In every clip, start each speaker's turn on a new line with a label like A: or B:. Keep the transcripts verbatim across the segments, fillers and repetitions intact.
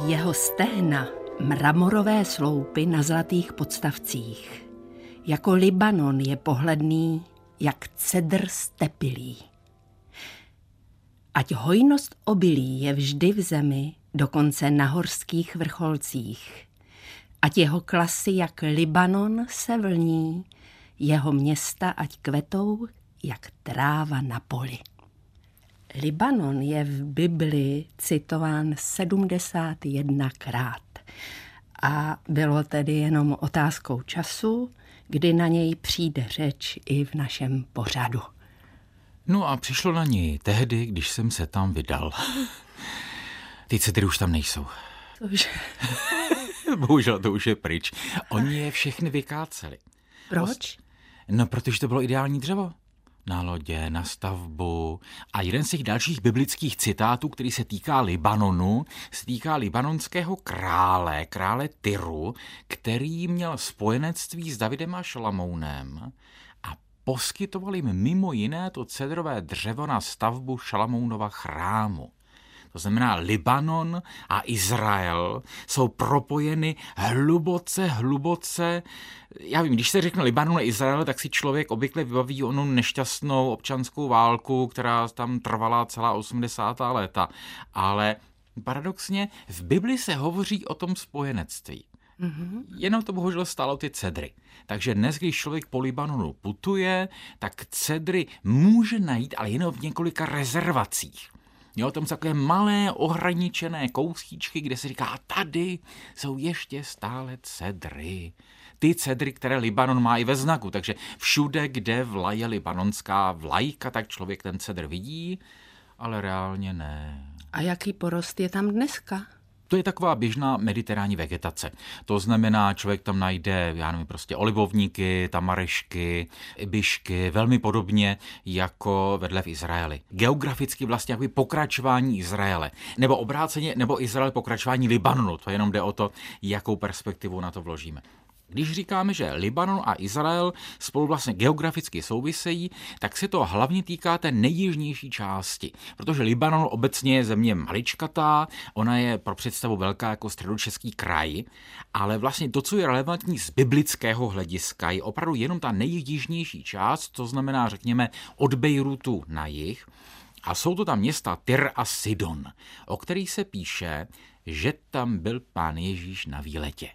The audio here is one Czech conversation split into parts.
A: Jeho stehna mramorové sloupy na zlatých podstavcích. Jako Libanon je pohledný, jak cedr stepilý. Ať hojnost obilí je vždy v zemi, dokonce na horských vrcholcích. Ať jeho klasy jak Libanon se vlní, jeho města ať kvetou, jak tráva na poli. Libanon je v Bibli citován sedmdesát jednakrát a bylo tedy jenom otázkou času, kdy na něj přijde řeč i v našem pořadu.
B: No a přišlo na něj tehdy, když jsem se tam vydal. Ty cedry už tam nejsou.
A: Cože?
B: Bohužel to už je pryč. Oni je všechny vykáceli.
A: Proč?
B: No, protože to bylo ideální dřevo. Na lodě, na stavbu. A jeden z těch dalších biblických citátů, který se týká Libanonu, se týká libanonského krále, krále Tyru, který měl spojenectví s Davidem a Šalamounem a poskytoval jim mimo jiné to cedrové dřevo na stavbu Šalamounova chrámu. To znamená, Libanon a Izrael jsou propojeny hluboce, hluboce. Já vím, když se řekne Libanon a Izrael, tak si člověk obvykle vybaví onu nešťastnou občanskou válku, která tam trvala celá osmdesátá léta. Ale paradoxně v Bibli se hovoří o tom spojenectví. Mm-hmm. Jenom to bohužel stálo ty cedry. Takže dnes, když člověk po Libanonu putuje, tak cedry může najít, ale jenom v několika rezervacích. Jo, tam jsou takové malé ohraničené kousíčky, kde se říká, tady jsou ještě stále cedry. Ty cedry, které Libanon má i ve znaku, takže všude, kde vlaje libanonská vlajka, tak člověk ten cedr vidí, ale reálně ne.
A: A jaký porost je tam dneska?
B: To je taková běžná mediterální vegetace. To znamená, člověk tam najde, já nevím, prostě olivovníky, tamarešky, ibišky, velmi podobně jako vedle v Izraeli. Geograficky vlastně jakoby pokračování Izraele. Nebo obráceně, nebo Izrael pokračování Libanonu. To jenom jde o to, jakou perspektivu na to vložíme. Když říkáme, že Libanon a Izrael spolu vlastně geograficky souvisejí, tak se to hlavně týká té nejjižnější části, protože Libanon obecně je země maličkatá, ona je pro představu velká jako středočeský kraj, ale vlastně to, co je relevantní z biblického hlediska, je opravdu jenom ta nejjižnější část, to znamená, řekněme, od Bejrutu na jih, a jsou to tam města Tyr a Sidon, o kterých se píše, že tam byl Pán Ježíš na výletě.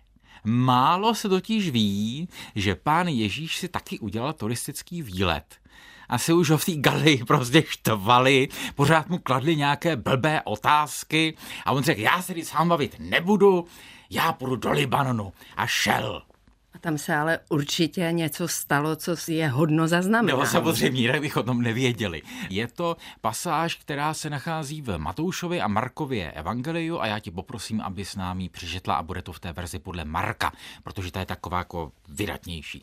B: Málo se totiž ví, že Pán Ježíš si taky udělal turistický výlet. Asi už ho v té Galilei prostě štvali, pořád mu kladli nějaké blbé otázky a on řekl, já se teď sám bavit nebudu, já půjdu do Libanonu a šel.
A: A tam se ale určitě něco stalo, co je hodno zaznamenat.
B: No samozřejmě, jinak bych o tom nevěděli. Je to pasáž, která se nachází v Matoušově a Markově evangeliu a já tě poprosím, aby s námi přečetla a bude to v té verzi podle Marka, protože ta je taková jako vydatnější.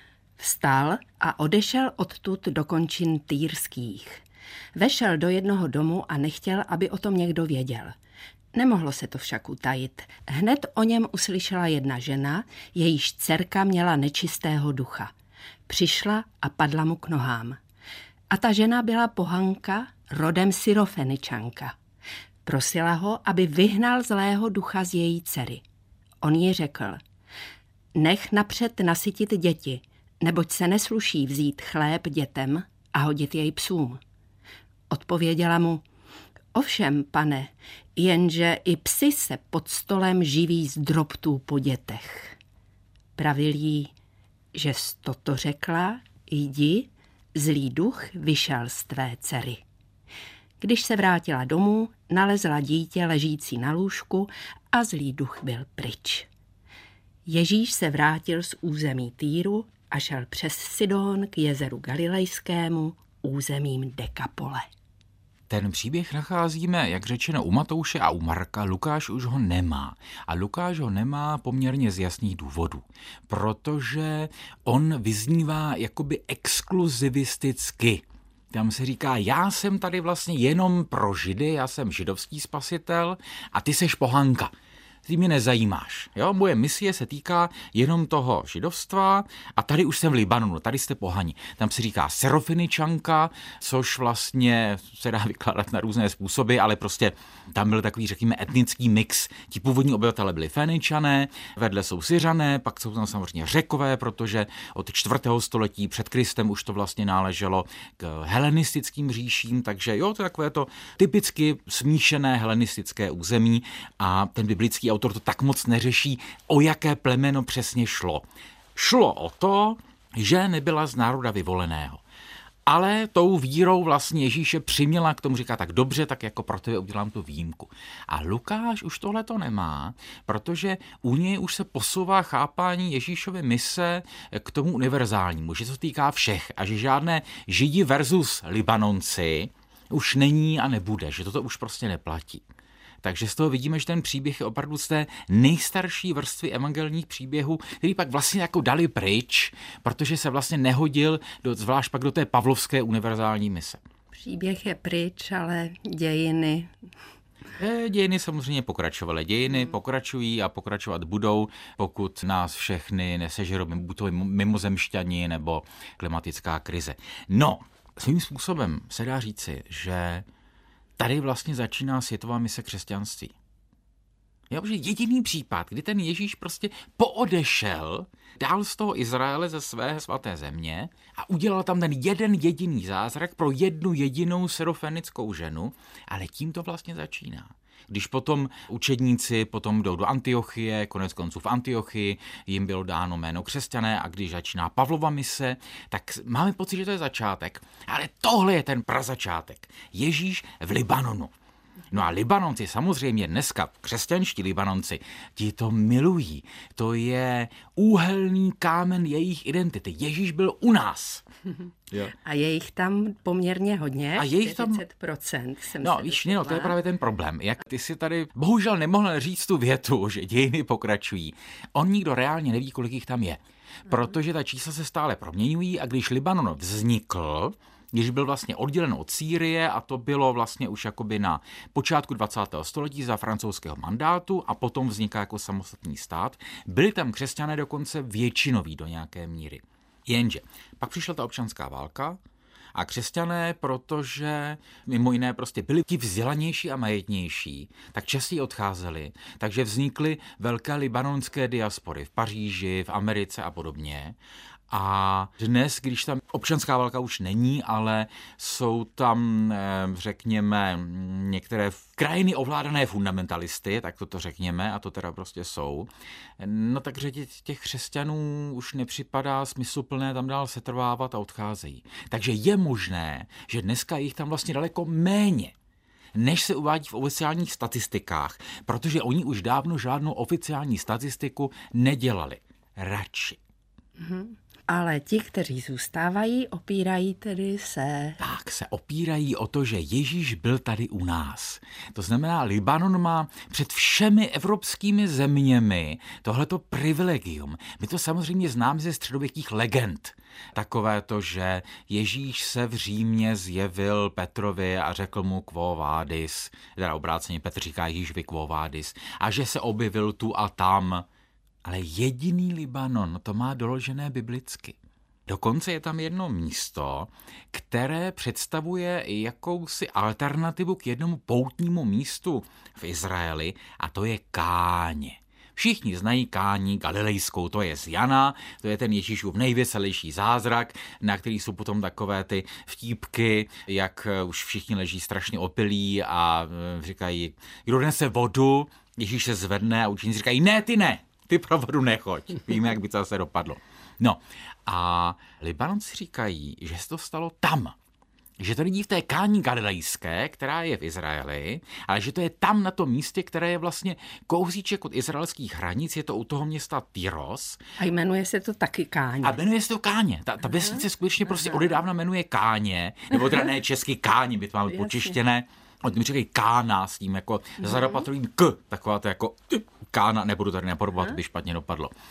A: Vstal a odešel odtud do končin Týrských. Vešel do jednoho domu a nechtěl, aby o tom někdo věděl. Nemohlo se to však utajit. Hned o něm uslyšela jedna žena, jejíž dcerka měla nečistého ducha. Přišla a padla mu k nohám. A ta žena byla pohanka, rodem Syrofeničanka. Prosila ho, aby vyhnal zlého ducha z její dcery. On jí řekl, nech napřed nasytit děti, neboť se nesluší vzít chléb dětem a hodit jej psům. Odpověděla mu, ovšem, pane, jenže i psi se pod stolem živí z drobtů po dětech. Pravil jí, že jsi toto řekla, jdi, zlý duch vyšel z tvé dcery. Když se vrátila domů, nalezla dítě ležící na lůžku a zlý duch byl pryč. Ježíš se vrátil z území Týru a šel přes Sidon k jezeru Galilejskému územím Dekapole.
B: Ten příběh nacházíme, jak řečeno, u Matouše a u Marka. Lukáš už ho nemá. A Lukáš ho nemá poměrně z jasných důvodů. Protože on vyznívá jakoby exkluzivisticky. Tam se říká, já jsem tady vlastně jenom pro Židy, já jsem židovský spasitel a ty seš pohanka. ty mě nezajímáš. Jo? Moje misie se týká jenom toho židovstva a tady už jsem v Libanonu, tady jste pohani. Tam se říká Serofiničanka, což vlastně se dá vykládat na různé způsoby, ale prostě tam byl takový, řekněme, etnický mix. Ti původní obyvatelé byli Féničané, vedle jsou Syřané, pak jsou tam samozřejmě Řekové, protože od čtvrtého století před Kristem už to vlastně náleželo k helenistickým říším, takže jo, to je takové to typicky smíšené helenistické území a ten biblický autor to tak moc neřeší, o jaké plemeno přesně šlo. Šlo o to, že nebyla z národa vyvoleného. Ale tou vírou vlastně Ježíše přiměla k tomu, říká, tak dobře, tak jako pro tebe udělám tu výjimku. A Lukáš už tohle to nemá, protože u něj už se posouvá chápání Ježíšovy mise k tomu univerzálnímu, že se to týká všech a že žádné Židi versus Libanonci už není a nebude, že toto už prostě neplatí. Takže z toho vidíme, že ten příběh je opravdu z té nejstarší vrstvy evangelních příběhů, který pak vlastně jako dali pryč, protože se vlastně nehodil, do, zvlášť pak do té pavlovské univerzální mise.
A: Příběh je pryč, ale dějiny...
B: Dějiny samozřejmě pokračovaly. Dějiny hmm. pokračují a pokračovat budou, pokud nás všechny nesežerou buď to mimozemšťani nebo klimatická krize. No, svým způsobem se dá říci, že tady vlastně začíná světová mise křesťanství. Je že jediný případ, kdy ten Ježíš prostě poodešel dál z toho Izraele ze své svaté země a udělal tam ten jeden jediný zázrak pro jednu jedinou serofenickou ženu, ale tím to vlastně začíná. Když potom učedníci potom jdou do Antiochie, konec konců v Antiochii jim bylo dáno jméno křesťané a když začíná Pavlova mise, tak máme pocit, že to je začátek. Ale tohle je ten prazačátek. Ježíš v Libanonu. No a Libanonci samozřejmě dneska, křesťanští Libanonci, ti to milují. To je úhelný kámen jejich identity. Ježíš byl u nás.
A: Jo. A je jich tam poměrně hodně,
B: a je jich tam...
A: čtyřicet procent jsem
B: No
A: se
B: víš,
A: dostala.
B: no, to je právě ten problém. Jak ty si tady bohužel nemohl říct tu větu, že dějiny pokračují. On nikdo reálně neví, kolik jich tam je. Protože ta čísla se stále proměňují a když Libanon vznikl, když byl vlastně oddělen od Sýrie a to bylo vlastně už jakoby na počátku dvacátého století za francouzského mandátu a potom vzniká jako samostatný stát, byli tam křesťané dokonce většinoví do nějaké míry. Jenže pak přišla ta občanská válka a křesťané, protože mimo jiné prostě byli ti vzdělanější a majetnější, tak častěji odcházeli, takže vznikly velké libanonské diaspory v Paříži, v Americe a podobně. A dnes, když tam občanská válka už není, ale jsou tam, řekněme, některé krajiny ovládané fundamentalisty, tak toto řekněme, a to teda prostě jsou, no tak řadě těch křesťanů už nepřipadá smysluplné tam dál setrvávat a odcházejí. Takže je možné, že dneska je jich tam vlastně daleko méně, než se uvádí v oficiálních statistikách, protože oni už dávno žádnou oficiální statistiku nedělali. Radši.
A: Mm-hmm. Ale ti, kteří zůstávají, opírají tedy se...
B: Tak se opírají o to, že Ježíš byl tady u nás. To znamená, Libanon má před všemi evropskými zeměmi tohleto privilegium. My to samozřejmě známe ze středověkých legend. Takové to, že Ježíš se v Římě zjevil Petrovi a řekl mu quo vadis, teda obráceně Petr říká Ježíšovi quo vadis, a že se objevil tu a tam. Ale jediný Libanon to má doložené biblicky. Dokonce je tam jedno místo, které představuje jakousi alternativu k jednomu poutnímu místu v Izraeli, a to je Káně. Všichni znají Kání galilejskou, to je z Jana, to je ten Ježíšův nejvěselější zázrak, na který jsou potom takové ty vtípky, jak už všichni leží strašně opilí a říkají, kdo nese vodu, Ježíš se zvedne a učeníci říkají, ne, ty ne. Ty pro vodu nechoď. Víme, jak by to zase dopadlo. No a Libanonci říkají, že se to stalo tam. Že to není v té Kání galilejské, která je v Izraeli, ale že to je tam na tom místě, které je vlastně kousíček od izraelských hranic, je to u toho města Tyros.
A: A jmenuje se to taky Káně.
B: A jmenuje se to Káně. Ta, ta vesnice skutečně prostě odedávna jmenuje Káně, nebo teda ne česky Káně, by to máme počištěné. Oni mi říkají Kána s tím jako mm-hmm. zarapatrovým K, taková to jako Kána, nebudu tady napodobovat, to by špatně dopadlo.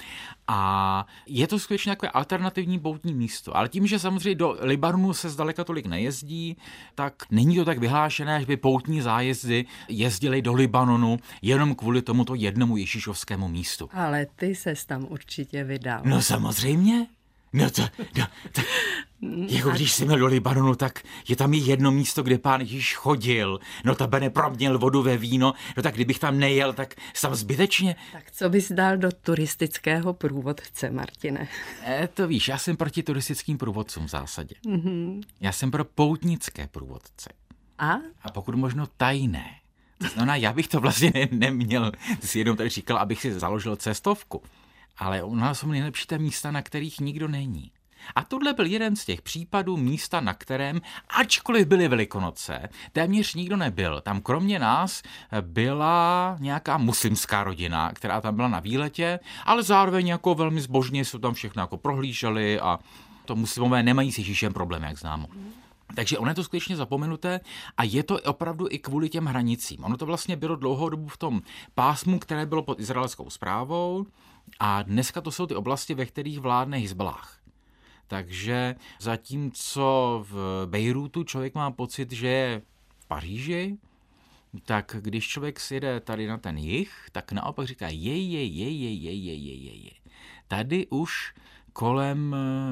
B: A je to skutečně takové alternativní poutní místo. Ale tím, že samozřejmě do Libanonu se zdaleka tolik nejezdí, tak není to tak vyhlášené, že by poutní zájezdy jezdily do Libanonu jenom kvůli tomuto jednomu ježíšovskému místu.
A: Ale ty ses tam určitě vydal.
B: No samozřejmě. No to, no, to jako když jsi měl do Libanonu, tak je tam i jedno místo, kde pán Ježíš chodil. No tabene proměl vodu ve víno. No tak kdybych tam nejel, tak jsem zbytečně.
A: Tak co bys dal do turistického průvodce, Martine?
B: E, to víš, já jsem proti turistickým průvodcům v zásadě. Mm-hmm. Já jsem pro poutnické průvodce.
A: A?
B: A pokud možno tajné. To znamená, já bych to vlastně ne, neměl. Ty jsi jednou tady říkal, abych si založil cestovku. Ale u nás jsou nejlepší ta místa, na kterých nikdo není. A tohle byl jeden z těch případů místa, na kterém, ačkoliv byly Velikonoce, téměř nikdo nebyl. Tam kromě nás byla nějaká muslimská rodina, která tam byla na výletě, ale zároveň jako velmi zbožně se tam všechno jako prohlíželi a to muslimové nemají s Ježíšem problém, jak známo. Takže ono je to skutečně zapomenuté a je to opravdu i kvůli těm hranicím. Ono to vlastně bylo dlouhou dobu v tom pásmu, které bylo pod izraelskou správou a dneska to jsou ty oblasti, ve kterých vládne Hizballáh. Takže zatímco v Bejrútu člověk má pocit, že je v Paříži, tak když člověk sjede tady na ten jih, tak naopak říká je, je, je, je, je, je, je, je, je. Tady už kolem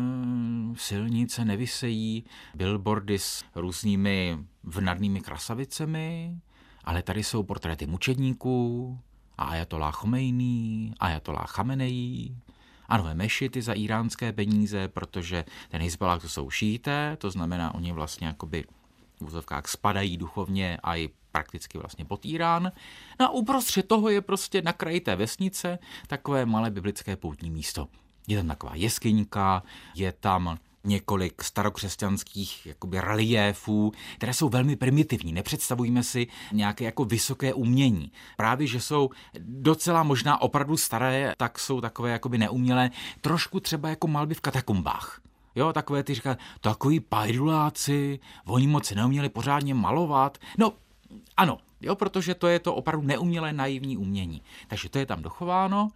B: silnice nevisejí billboardy s různými vnadnými krasavicemi, ale tady jsou portréty mučedníků, a ajatolláh Chomejní, ajatolláh Chameneí, a nové mešity za iránské peníze, protože ten Hizballáh to jsou šíité, to znamená, oni vlastně jakoby v úzovkách spadají duchovně a i prakticky vlastně pod Irán. No a uprostřed toho je prostě na kraji té vesnice takové malé biblické poutní místo. Je tam taková jeskyňka, je tam několik starokřesťanských jakoby reliéfů, které jsou velmi primitivní. Nepředstavujeme si nějaké jako vysoké umění. Právě, že jsou docela možná opravdu staré, tak jsou takové jakoby neumělé, trošku třeba jako malby v katakombách. Jo, takové ty říká, takový pajduláci, oni moc neuměli pořádně malovat. No, ano, jo, protože to je to opravdu neumělé naivní umění. Takže to je tam dochováno.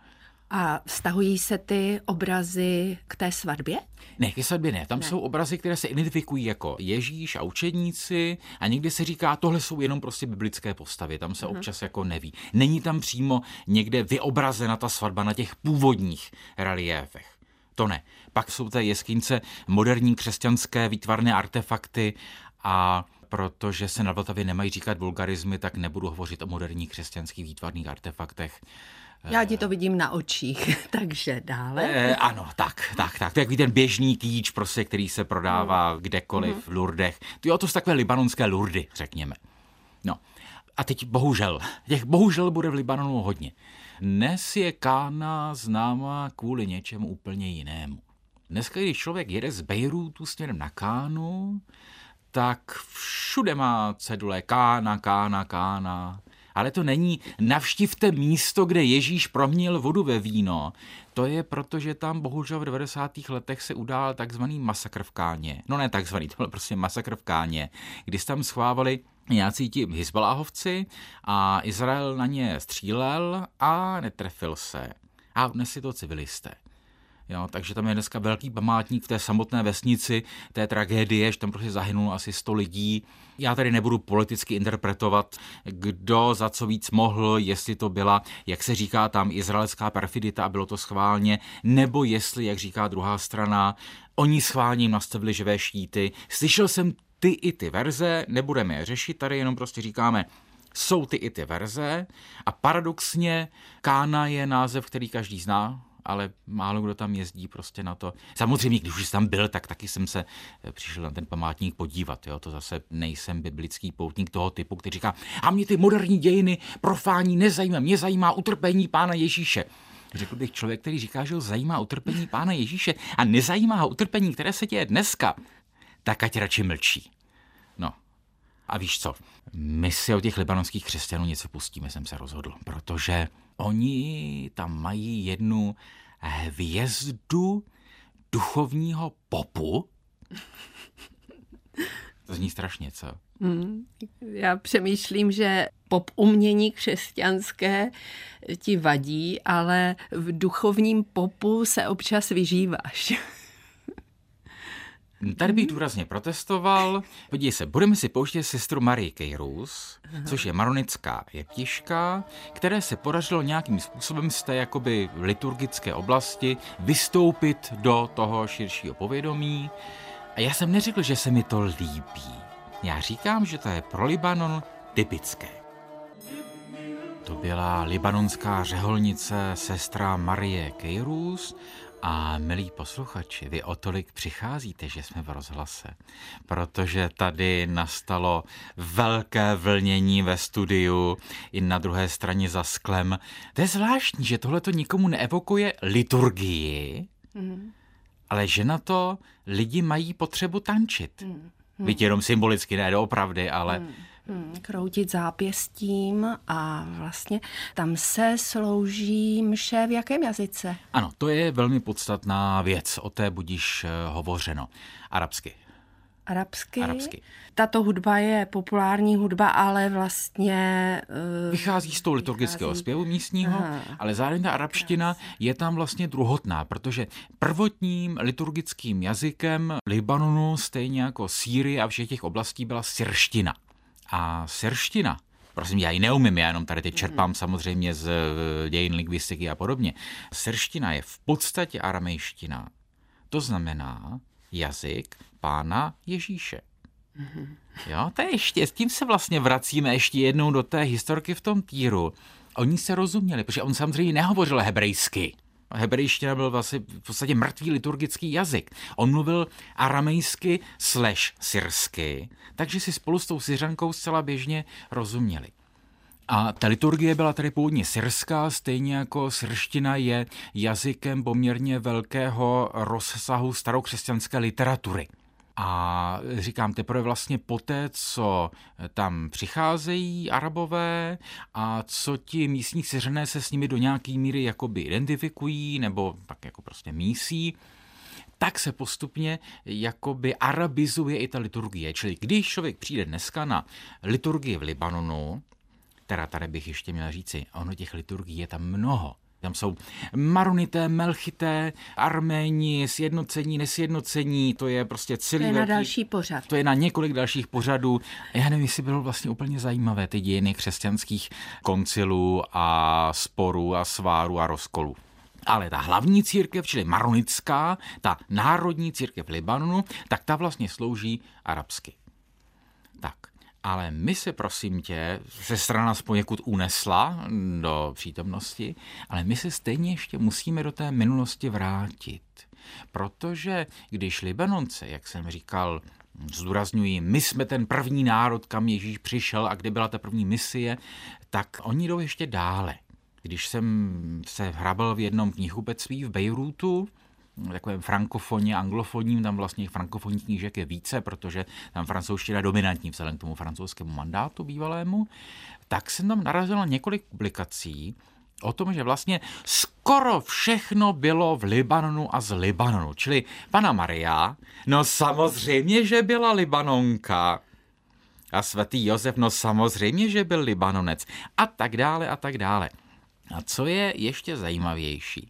A: A vztahují se ty obrazy k té svatbě?
B: Ne, ke svatbě ne. Tam ne. Jsou obrazy, které se identifikují jako Ježíš a učedníci a někdy se říká, tohle jsou jenom prostě biblické postavy. Tam se uh-huh. občas jako neví. Není tam přímo někde vyobrazena ta svatba na těch původních reliéfech. To ne. Pak jsou té jeskyňce moderní křesťanské výtvarné artefakty a protože se na Vltavě nemají říkat vulgarizmy, tak nebudu hovořit o moderních křesťanských výtvarných artefaktech.
A: Já ti to vidím na očích, takže dále.
B: E, ano, tak, tak, tak. To je takový ten běžný kýč, prostě, který se prodává mm. kdekoliv mm. v Lourdech. Jo, to jsou takové libanonské Lourdy, řekněme. No. A teď bohužel, těch bohužel bude v Libanonu hodně. Dnes je Kána známá kvůli něčemu úplně jinému. Dneska, když člověk jede z Bejrútu směrem na Kánu, tak všude má cedule Kána, Kána, Kána. Ale to není navštivte místo, kde Ježíš proměnil vodu ve víno. To je proto, že tam bohužel v devadesátých letech se udál takzvaný masakr v Káně. No ne takzvaný, to byl prostě masakr v Káně, kdy se tam schovávali nějací ti Hizballáhovci a Izrael na ně střílel a netrefil se. A dnes je to civilisté. Jo, takže tam je dneska velký památník v té samotné vesnici té tragédie, že tam prostě zahynulo asi sto lidí. Já tady nebudu politicky interpretovat, kdo za co víc mohl, jestli to byla, jak se říká tam, izraelská perfidita a bylo to schválně, nebo jestli, jak říká druhá strana, oni schválně jim nastavili živé štíty. Slyšel jsem ty i ty verze, nebudeme je řešit, tady jenom prostě říkáme, jsou ty i ty verze a paradoxně Kána je název, který každý zná, ale málo kdo tam jezdí prostě na to. Samozřejmě, když už tam byl, tak taky jsem se přišel na ten památník podívat. Jo? To zase nejsem biblický poutník toho typu, který říká, a mě ty moderní dějiny profání nezajímá, mě zajímá utrpení Pána Ježíše. Řekl bych člověk, který říká, že ho zajímá utrpení Pána Ježíše a nezajímá ho utrpení, které se děje dneska, tak ať radši mlčí. No. A víš co? My si od těch libanonských křesťanů něco pustíme, jsem se rozhodl, protože oni tam mají jednu hvězdu duchovního popu. To zní strašně, co?
A: Hmm. Já přemýšlím, že pop umění křesťanské ti vadí, ale v duchovním popu se občas vyžíváš.
B: Tady bych důrazně protestoval. Podívej se, budeme si pouštět sestru Marii Kejrus, což je maronická jeptiška, které se podařilo nějakým způsobem z té jakoby liturgické oblasti vystoupit do toho širšího povědomí. A já jsem neřekl, že se mi to líbí. Já říkám, že to je pro Libanon typické. To byla libanonská řeholnice sestra Marie Kejrus. A milí posluchači, vy o tolik přicházíte, že jsme v rozhlase, protože tady nastalo velké vlnění ve studiu i na druhé straně za sklem. To je zvláštní, že tohle to nikomu neevokuje liturgii, mm. ale že na to lidi mají potřebu tančit. Mm. Byť jenom symbolicky, ne doopravdy, ale... Mm.
A: Hmm, kroutit zápěstím a vlastně tam se slouží mše v jakém jazyce?
B: Ano, to je velmi podstatná věc, o té budíš hovořeno. Arabsky.
A: Arabsky?
B: Arabsky.
A: Tato hudba je populární hudba, ale vlastně...
B: Uh, vychází z toho liturgického vychází... zpěvu místního, aha, ale zároveň ta arabština krásný. Je tam vlastně druhotná, protože prvotním liturgickým jazykem Libanonu, stejně jako Sýrie a všech těch oblastí, byla syrština. A syrština, prosím, já ji neumím, já jenom tady teď čerpám samozřejmě z dějin lingvistiky a podobně. Syrština je v podstatě aramejština. To znamená jazyk Pána Ježíše. Jo, to je ještě, s tím se vlastně vracíme ještě jednou do té historky v tom Týru. Oni se rozuměli, protože on samozřejmě nehovořil hebrejsky. Hebrejština byl vlastně v podstatě mrtvý liturgický jazyk. On mluvil aramejsky slash syrsky, takže si spolu s tou Syřankou zcela běžně rozuměli. A ta liturgie byla tedy původně syrská, stejně jako syrština je jazykem poměrně velkého rozsahu starokřesťanské literatury. A říkám, teprve vlastně poté, co tam přicházejí Arabové a co ti místní Syřané se s nimi do nějaké míry jakoby identifikují nebo tak jako prostě mísí, tak se postupně jakoby arabizuje i ta liturgie. Čili když člověk přijde dneska na liturgii v Libanonu, teda tady bych ještě měl říci, ono těch liturgií je tam mnoho. Tam jsou maronité, melchité, Arméni, sjednocení, nesjednocení, to je prostě celý...
A: To je na
B: velký,
A: další pořad.
B: To je na několik dalších pořadů. Já nevím, jestli bylo vlastně úplně zajímavé ty dějiny křesťanských koncilů a sporů a svárů a rozkolů. Ale ta hlavní církev, čili maronická, ta národní církev Libanonu, tak ta vlastně slouží arabsky. Tak. Ale my se, prosím tě, se strana poněkud unesla do přítomnosti, ale my se stejně ještě musíme do té minulosti vrátit. Protože když Libanonce, jak jsem říkal, zdůrazňuji, my jsme ten první národ, kam Ježíš přišel a kde byla ta první misie, tak oni jdou ještě dále. Když jsem se hrabal v jednom knihkupectví v Bejrútu, takovém frankofoně, anglofonním, tam vlastně frankofonních knížek je více, protože tam francouzština je dominantní vzhledem k tomu francouzskému mandátu bývalému, tak jsem tam narazil na několik publikací o tom, že vlastně skoro všechno bylo v Libanonu a z Libanonu. Čili Panna Maria, no samozřejmě, že byla Libanonka. A svatý Josef, no samozřejmě, že byl Libanonec. A tak dále, a tak dále. A co je ještě zajímavější?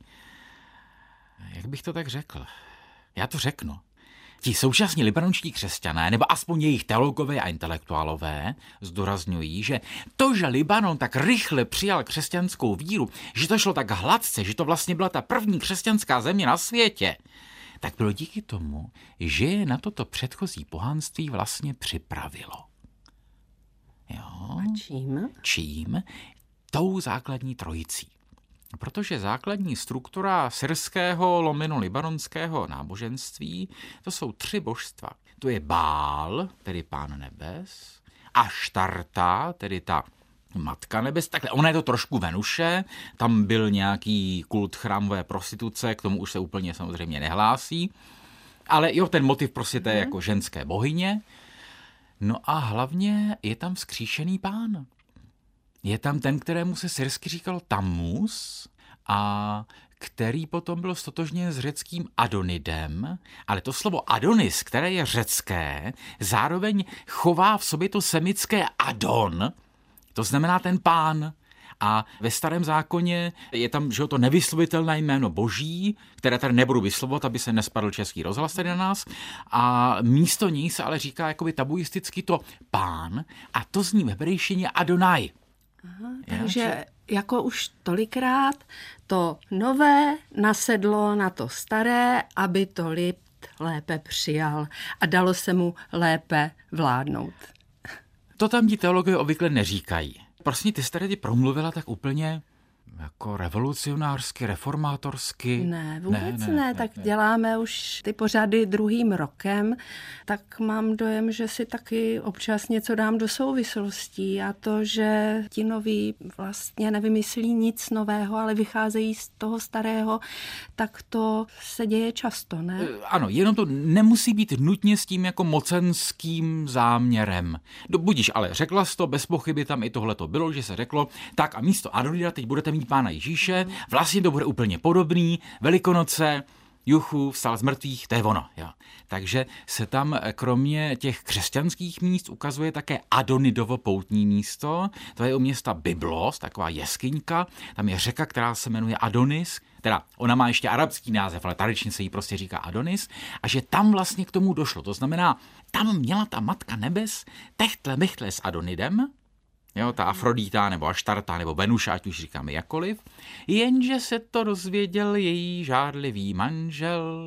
B: Jak bych to tak řekl? Já to řeknu. Ti současní libanonští křesťané, nebo aspoň jejich teologové a intelektuálové, zdůrazňují, že to, že Libanon tak rychle přijal křesťanskou víru, že to šlo tak hladce, že to vlastně byla ta první křesťanská země na světě, tak bylo díky tomu, že je na toto předchozí pohanství vlastně připravilo. Jo?
A: A čím?
B: Čím? Tou základní trojicí. Protože základní struktura syrského lomeno libanonského náboženství, to jsou tři božstva. To je Bál, tedy pán nebes, Aštarta, tedy ta matka nebes, takhle, ona je to trošku Venuše, tam byl nějaký kult chrámové prostituce, k tomu už se úplně samozřejmě nehlásí, ale jo, ten motiv prostě té jako ženské bohyně. No a hlavně je tam vzkříšený pán. Je tam ten, kterému se syrsky říkalo Tammuz a který potom byl stotožněn s řeckým Adonidem, ale to slovo Adonis, které je řecké, zároveň chová v sobě to semické Adon, to znamená ten pán. A ve Starém zákoně je tam, že to nevyslovitelné jméno Boží, které tady nebudu vyslovovat, aby se nespadl Český rozhlas tady na nás. A místo ní se ale říká jakoby tabuisticky to pán a to zní v hebrejštině Adonai.
A: Aha, takže je, jako už tolikrát to nové nasedlo na to staré, aby to lid lépe přijal a dalo se mu lépe vládnout.
B: To tam ti teologové obvykle neříkají. Prostě ty jsi tady promluvila tak úplně jako revolucionářsky, reformátorsky.
A: Ne, vůbec ne, ne, ne. Tak ne. Děláme už ty pořady druhým rokem, tak mám dojem, že si taky občas něco dám do souvislostí a to, že ti noví vlastně nevymyslí nic nového, ale vycházejí z toho starého, tak to se děje často, ne?
B: Ano, jenom to nemusí být nutně s tím jako mocenským záměrem. Budíš, ale řekla jsi to, bez pochyby tam i tohle to bylo, že se řeklo, tak a místo Adonida teď budete mít Pána Ježíše, vlastně to bude úplně podobný, Velikonoce, juchu, vstal z mrtvých, to je ono. Jo. Takže se tam kromě těch křesťanských míst ukazuje také Adonidovo poutní místo, to je u města Byblos, taková jeskyňka, tam je řeka, která se jmenuje Adonis, teda ona má ještě arabský název, ale tradičně se jí prostě říká Adonis, a že tam vlastně k tomu došlo. To znamená, tam měla ta Matka nebes techtle mychle s Adonidem, jo, ta Afrodita nebo Aštarta nebo Venuša, ať už říkáme jakkoliv, jenže se to dozvěděl její žárlivý manžel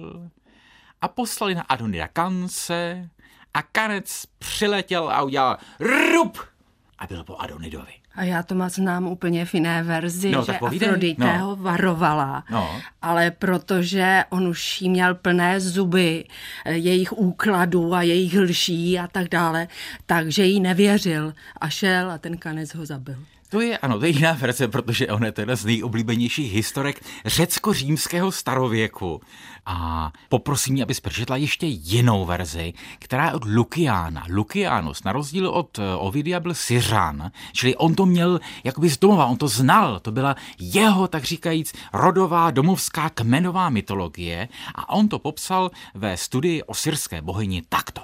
B: a poslali na Adonida kance a kanec přiletěl a udělal rup a byl po Adonidovi.
A: A já to znám úplně v jiné verzi,
B: no,
A: že Afrodita
B: no.
A: ho varovala,
B: no.
A: ale protože on už jí měl plné zuby jejich úkladů a jejich lží a tak dále, takže jí nevěřil a šel a ten kanec ho zabil.
B: To je, ano, to je jiná verze, protože on je to jedna z nejoblíbenějších historek řecko-římského starověku. A poprosím mě, abys přečetla ještě jinou verzi, která je od Lukiána. Lukianus, na rozdíl od Ovidia, byl Syřan, čili on to měl jakoby z domova, on to znal, to byla jeho, tak říkajíc, rodová, domovská, kmenová mytologie a on to popsal ve studii o syrské bohyni takto.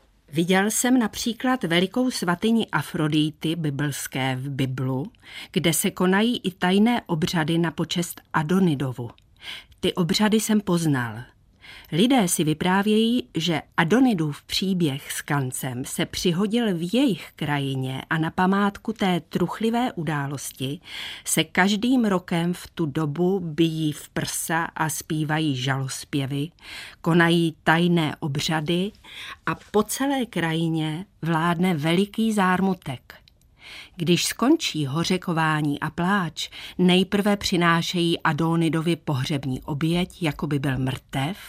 A: Viděl jsem například velikou svatyni Afrodity bibelské v Biblu, kde se konají i tajné obřady na počest Adonidovu. Ty obřady jsem poznal. Lidé si vyprávějí, že Adonidův příběh s kancem se přihodil v jejich krajině a na památku té truchlivé události se každým rokem v tu dobu bijí v prsa a zpívají žalospěvy, konají tajné obřady a po celé krajině vládne veliký zármutek. Když skončí hořekování a pláč, nejprve přinášejí Adonidovi pohřební oběť, jako by byl mrtev,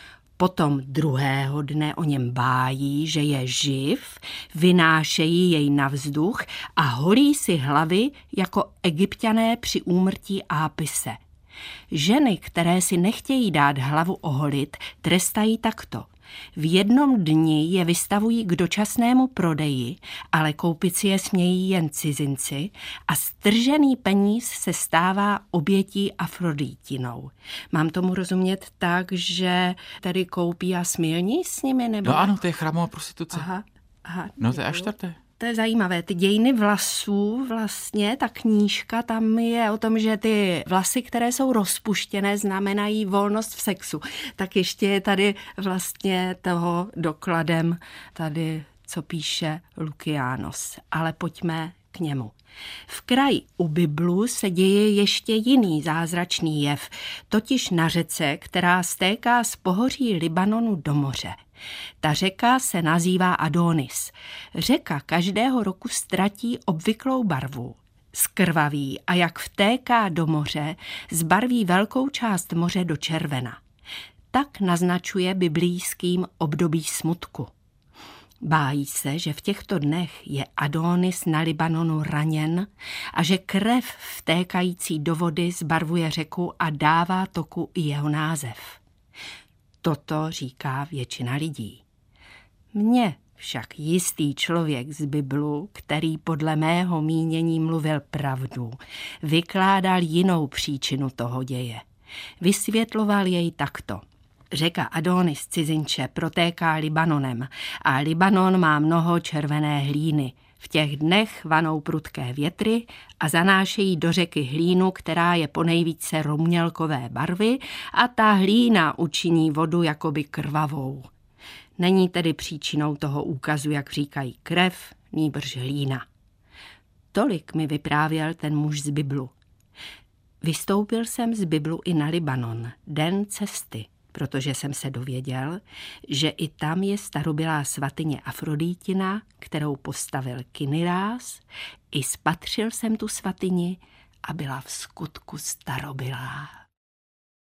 A: potom druhého dne o něm bájí, že je živ, vynášejí jej na vzduch a holí si hlavy jako Egypťané při úmrtí Ápise. Ženy, které si nechtějí dát hlavu oholit, trestají takto. V jednom dni je vystavují k dočasnému prodeji, ale koupit si je smějí jen cizinci a stržený peníz se stává obětí Afroditinou. Mám tomu rozumět tak, že tady koupí a smilní s nimi? Nebo...
B: No ano, to je chrámová prostituce.
A: Aha, aha.
B: No to je Aštarté.
A: To je zajímavé. Ty dějiny vlasů, vlastně ta knížka, tam je o tom, že ty vlasy, které jsou rozpuštěné, znamenají volnost v sexu. Tak ještě je tady vlastně toho dokladem tady, co píše Lukianos. Ale pojďme k němu. V kraji u Biblu se děje ještě jiný zázračný jev, totiž na řece, která stéká z pohoří Libanonu do moře. Ta řeka se nazývá Adonis. Řeka každého roku ztratí obvyklou barvu. Zkrvaví a jak vtéká do moře, zbarví velkou část moře do červena. Tak naznačuje biblijským období smutku. Bájí se, že v těchto dnech je Adonis na Libanonu raněn a že krev vtékající do vody zbarvuje řeku a dává toku i jeho název. Toto říká většina lidí. Mně však jistý člověk z Biblu, který podle mého mínění mluvil pravdu, vykládal jinou příčinu toho děje. Vysvětloval jej takto. Řeka Adonis, cizinče, protéká Libanonem a Libanon má mnoho červené hlíny. V těch dnech vanou prudké větry a zanášejí do řeky hlínu, která je ponejvíce rumělkové barvy a ta hlína učiní vodu jakoby krvavou. Není tedy příčinou toho úkazu, jak říkají, krev, nýbrž hlína. Tolik mi vyprávěl ten muž z Biblu. Vystoupil jsem z Biblu i na Libanon, den cesty, protože jsem se dověděl, že i tam je starobylá svatyně Afrodítina, kterou postavil Kinirás, i spatřil jsem tu svatyni a byla v skutku starobylá.